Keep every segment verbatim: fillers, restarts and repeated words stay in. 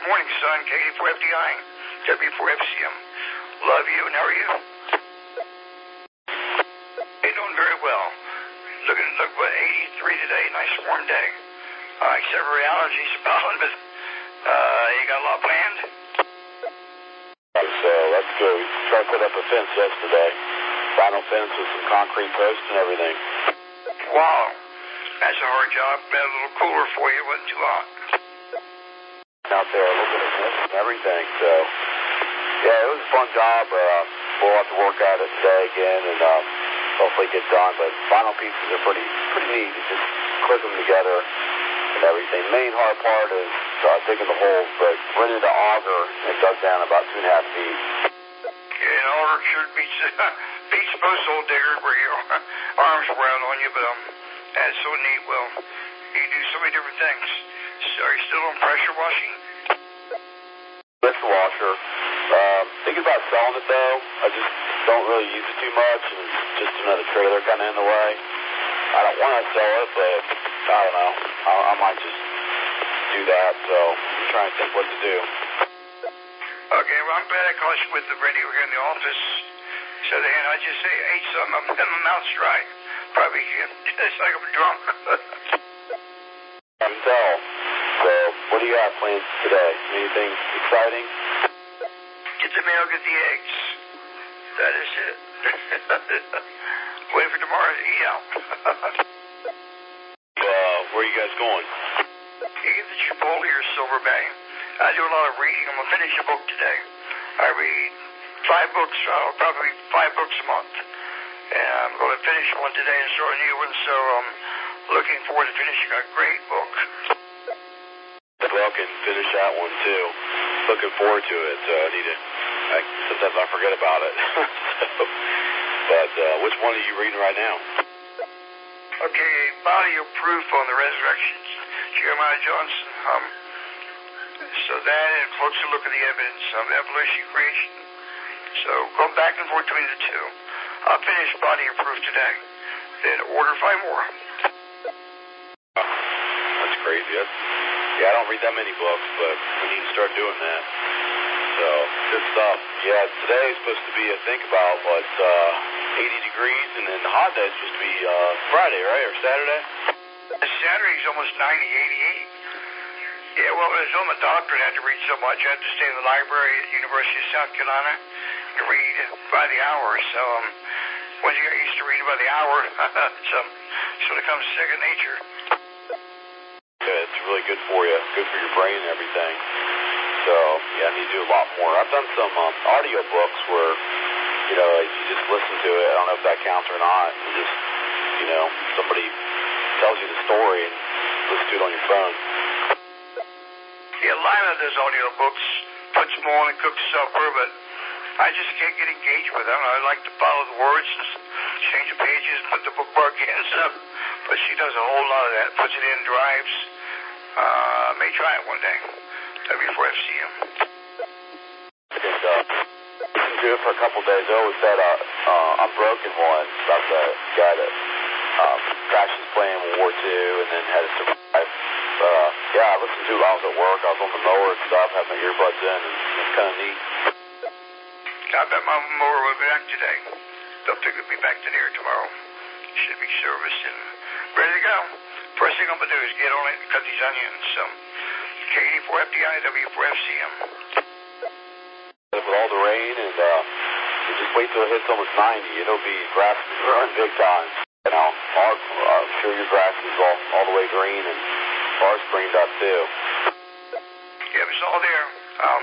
morning, son. K eighty-four F D I, W four F C M. Love you, and how are you? Hey, doing very well. Looking, look, what, eighty-three today, nice warm day. Uh, except for allergies, pollen, but uh, you got a lot planned? So that's good. We tried to put up a fence yesterday. Vinyl fence with some concrete posts and everything. Wow, that's a hard job. Made it a little cooler for you. It wasn't too hot. Out there, a little bit of mist and everything. So yeah, it was a fun job. Uh, we'll have to work at it today again and um, hopefully get done. But vinyl pieces are pretty pretty neat. It's just clip them together and everything. The main hard part is uh, digging the holes, but ready to auger and dug down about two and a half feet. Yeah, an auger sure beats beats most old digger where your arms were out on you, but um, that's so neat. Well, you do so many different things. So are you still on pressure washing? Pressure washer. Uh, thinking about selling it though. I just don't really use it too much, and it's just another trailer kind of in the way. I don't want to sell it, but I don't know. I, I might just do that. So I'm trying to think what to do. Okay, well I'm glad I caught you with the radio here in the office. So then I just say I ate something. I'm, my mouth's dry. Probably it's like I'm drunk. I can tell. So, what do you have planned today? Anything exciting? Get the mail, get the eggs. That is it. Wait for tomorrow to eat out. uh, where are you guys going? Either Chipotle or Silver Bay. I do a lot of reading. I'm going to finish a book today. I read five books, uh, probably five books a month. And I'm going to finish one today and start a new one, so I'm looking forward to finishing a great book. Well, I can finish that one too. Looking forward to it. So I need to. I, sometimes I forget about it. so, but uh, which one are you reading right now? Okay, Body of Proof on the Resurrection, Jeremiah Johnson. Um, so that and Closer Look at the Evidence of Evolution Creation. So going back and forth between the two. I'll finish Body of Proof today. Then order five more. Oh, that's crazy. That's, yeah, I don't read that many books, but we need to start doing that. So, good stuff. Yeah, today is supposed to be, I think, about, what, uh, eighty degrees, and then the hot day is supposed to be uh, Friday, right, or Saturday? Saturday's almost ninety, eighty-eight. Yeah, well, as I'm a doctor and I had to read so much, I had to stay in the library at the University of South Carolina to read by the hour. So, um, once you get used to reading by the hour, it's, um, sort of becomes second nature. Yeah, it's really good for you. Good for your brain and everything. So, yeah, I need to do a lot more. I've done some um, audio books where, you know, you just listen to it. I don't know if that counts or not. You just, you know, somebody tells you the story and listen to it on your phone. Yeah, Lila does audio books, puts them on and cooks supper, but I just can't get engaged with them. I like to follow the words and change the pages, put the bookmark in and stuff. But she does a whole lot of that, puts it in, drives. Uh, may try it one day. W four F C M. And, uh, listened to it for a couple of days. I always said uh, uh, Unbroken one about the guy that um, crashed his plane in World War Two and then had to survive. But, uh, yeah, I listened to it while I was at work. I was on the mower and stuff, had my earbuds in, and it's kind of neat. I bet my mower will be back today. Don't think it'll be back today or tomorrow. Should be serviced and ready to go. First thing I'm going to do is get on it and cut these onions. So, K eighty-four F D I, W four F C M. With all the rain, and uh, you just wait till it hits almost ninety. It'll be grass growing big time. You know, our, I'm sure your grass is all, all the way green, and ours greened up too. Yeah, it's all there. Um,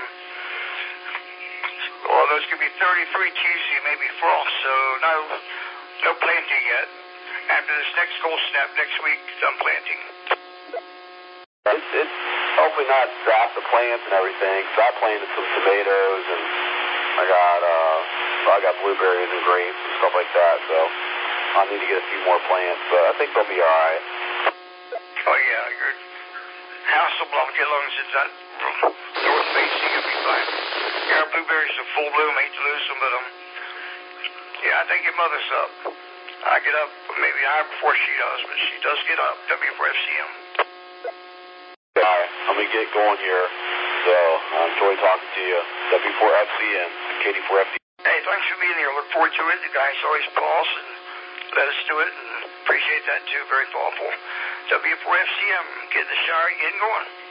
well, those could be thirty-three Tuesday, maybe frost, so no, no planting yet. After this next cold snap next week, done planting. It's, it's hopefully not drop the plants and everything. So I planted some tomatoes, and I got uh, well, I got blueberries and grapes and stuff like that. So I need to get a few more plants, but I think they'll be all right. Oh yeah, your house will block it as long as it's not north facing. It'll be fine. Yeah, our blueberries are full bloom. Hate to lose them, but um, yeah, I think your mother's up. I get up maybe an hour before she does, but she does get up. W four F C M. All right, let me get going here. So I enjoy talking to you. W four F C and K D four F D. Hey, thanks for being here. Look forward to it. The guys always call us and let us do it, and appreciate that too. Very thoughtful. W four F C, I'm getting the shower again going.